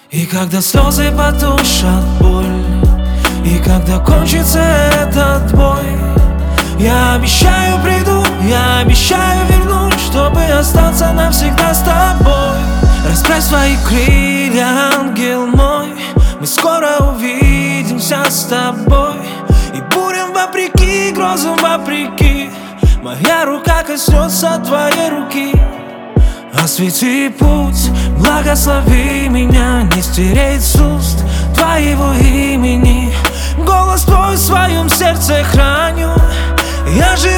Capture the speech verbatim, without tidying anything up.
И когда слезы потушат боль, и когда кончится этот бой, я обещаю приду, я обещаю вернусь, чтобы остаться навсегда с тобой. Расправь свои крылья, ангел мой, мы скоро увидимся с тобой. И бурям вопреки, грозам вопреки, моя рука коснется твоей руки. Освети путь, благослови меня, не стереть с уст твоего имени. Голос твой в своем сердце храню, я же